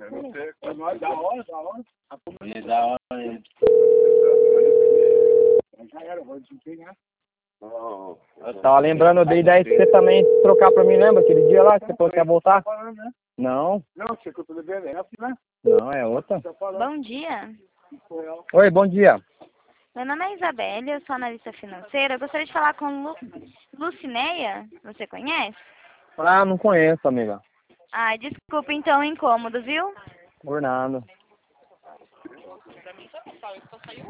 Da hora. Da hora. Já era, vou desempenhar. Eu tava lembrando, eu dei 10 pra você também trocar pra mim, lembra? Aquele dia lá que você falou que ia voltar? Não. Não, você que eu tô devendo essa, né? Não, é outra. Bom dia. Oi, bom dia. Meu nome é Isabelle, eu sou analista financeira. Eu gostaria de falar com Lucineia. Você conhece? Ah, não conheço, amiga. Ai, desculpa então o incômodo, viu? Por nada.